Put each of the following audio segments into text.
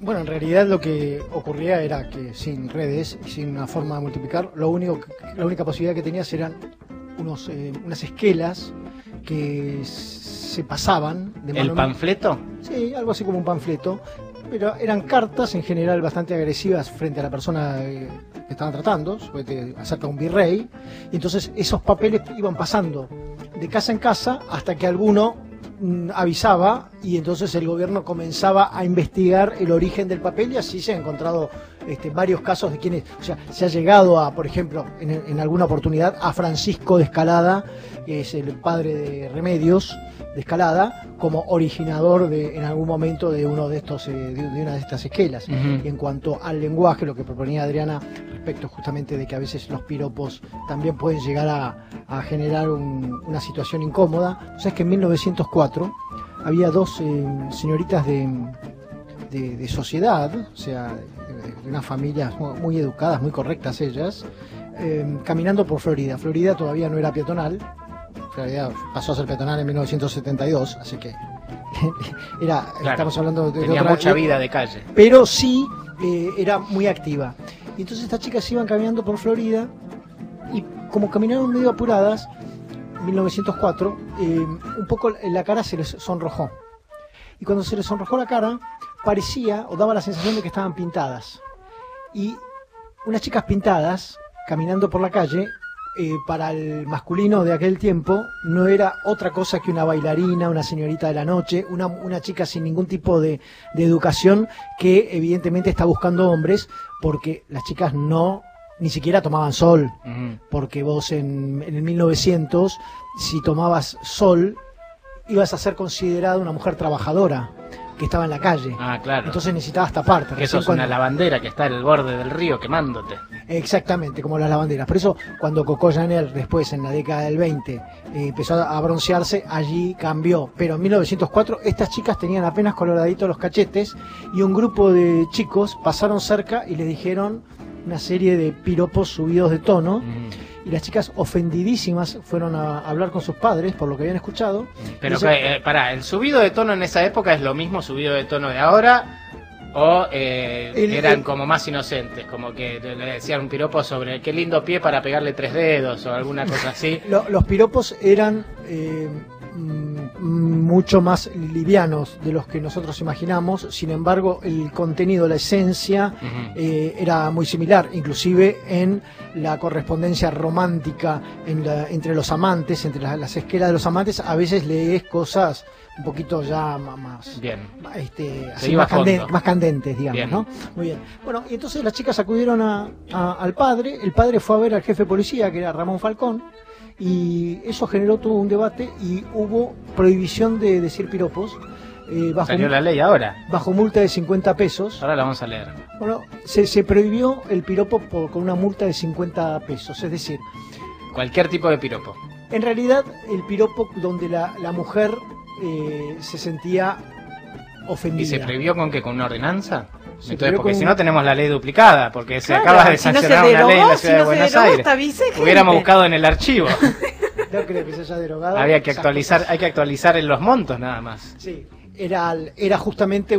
Bueno, en realidad lo que ocurría era que sin redes y sin una forma de multiplicar, la única posibilidad que tenías eran unas esquelas que se pasaban de mano. ¿El panfleto? Sí, algo así como un panfleto, pero eran cartas en general bastante agresivas frente a la persona que estaban tratando, acerca de un virrey, y entonces esos papeles iban pasando de casa en casa hasta que alguno avisaba, y entonces el gobierno comenzaba a investigar el origen del papel, y así se han encontrado varios casos de quienes, o sea, se ha llegado a, por ejemplo, en alguna oportunidad, a Francisco de Escalada, que es el padre de Remedios de Escalada, como originador en algún momento de uno de estos de una de estas esquelas. Y en cuanto al lenguaje, lo que proponía Adriana respecto justamente de que a veces los piropos también pueden llegar a generar una situación incómoda. O sea, es que en 1904 había dos señoritas de sociedad, o sea, de unas familias muy educadas, muy correctas ellas, caminando por Florida. Florida todavía no era peatonal. Florida pasó a ser peatonal en 1972, así que claro, estamos hablando de tenía otra, mucha vida de calle. Pero sí era muy activa. Y entonces estas chicas iban caminando por Florida, y como caminaron medio apuradas, en 1904, un poco la cara se les sonrojó. Y cuando se les sonrojó la cara, parecía o daba la sensación de que estaban pintadas. Y unas chicas pintadas, caminando por la calle, para el masculino de aquel tiempo, no era otra cosa que una bailarina, una señorita de la noche, una chica sin ningún tipo de educación, que evidentemente está buscando hombres, porque las chicas ni siquiera tomaban sol, porque vos en el 1900, si tomabas sol, ibas a ser considerada una mujer trabajadora que estaba en la calle. Ah, claro. Entonces necesitabas taparte. Que sos una lavandera que está en el borde del río quemándote. Exactamente, como las lavanderas. Por eso, cuando Coco Chanel después, en la década del 20, empezó a broncearse, allí cambió. Pero en 1904 estas chicas tenían apenas coloraditos los cachetes, y un grupo de chicos pasaron cerca y les dijeron una serie de piropos subidos de tono. Y las chicas, ofendidísimas, fueron a hablar con sus padres por lo que habían escuchado. Pero pará, ¿el subido de tono en esa época es lo mismo subido de tono de ahora? ¿O eran como más inocentes? Como que le decían un piropo sobre qué lindo pie para pegarle 3 dedos o alguna cosa así. Los piropos eran mucho más livianos de los que nosotros imaginamos. Sin embargo, el contenido, la esencia, era muy similar, inclusive en la correspondencia romántica entre los amantes, entre las esquelas de los amantes. A veces lees cosas un poquito ya más, así más candentes, digamos. Bien. ¿No? Muy bien. Bueno, y entonces las chicas acudieron al padre. El padre fue a ver al jefe de policía, que era Ramón Falcón, y eso generó todo un debate, y hubo prohibición de decir piropos. Salió la ley ahora. Bajo multa de 50 pesos. Ahora la vamos a leer. Bueno, se prohibió el piropo con una multa de 50 pesos, es decir... Cualquier tipo de piropo. En realidad, el piropo donde la mujer se sentía ofendida. ¿Y se prohibió con qué? ¿Con una ordenanza? Entonces, porque si no tenemos la ley duplicada, porque se acaba de sancionar una ley en la ciudad de Buenos Aires. Hubiéramos buscado en el archivo. No creo que se haya derogado. Hay que actualizar en los montos nada más. Sí. Era justamente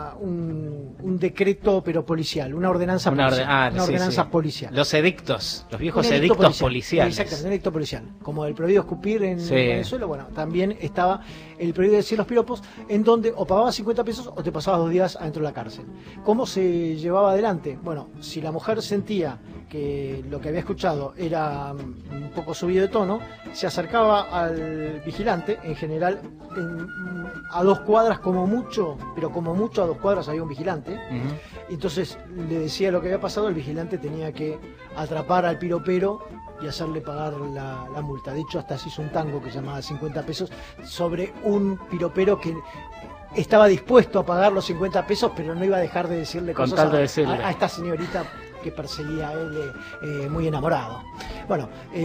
un decreto, pero policial, una ordenanza policial. Los edictos, los viejos edictos policiales. Exactamente, un edicto policial. Como el prohibido escupir en Venezuela, bueno, también estaba el prohibido decir los piropos, en donde o pagabas 50 pesos o te pasabas 2 días adentro de la cárcel. ¿Cómo se llevaba adelante? Bueno, si la mujer sentía que lo que había escuchado era un poco subido de tono, se acercaba al vigilante, en general a 2 cuadras como mucho, pero como mucho a 2 cuadras había un vigilante. Entonces le decía lo que había pasado, el vigilante tenía que atrapar al piropero y hacerle pagar la multa. De hecho, hasta se hizo un tango que se llamaba 50 pesos sobre un piropero que estaba dispuesto a pagar los 50 pesos, pero no iba a dejar de decirle cosas a esta señorita que perseguía a él, muy enamorado. Bueno,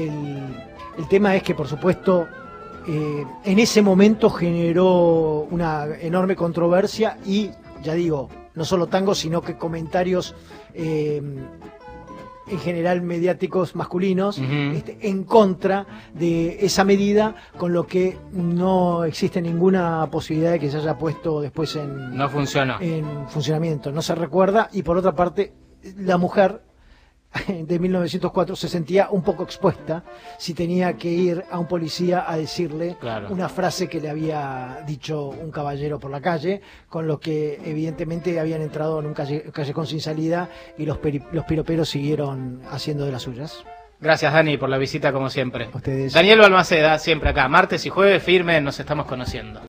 el tema es que, por supuesto, en ese momento generó una enorme controversia, y ya digo, no solo tango, sino que comentarios en general mediáticos masculinos, en contra de esa medida, con lo que no existe ninguna posibilidad de que se haya puesto después no funcionó. En funcionamiento. No se recuerda, y por otra parte, la mujer de 1904 se sentía un poco expuesta si tenía que ir a un policía a decirle una frase que le había dicho un caballero por la calle, con lo que evidentemente habían entrado en un callejón sin salida, y los piroperos siguieron haciendo de las suyas. Gracias, Dani, por la visita como siempre. Ustedes. Daniel Balmaceda, siempre acá, martes y jueves, firme, nos estamos conociendo.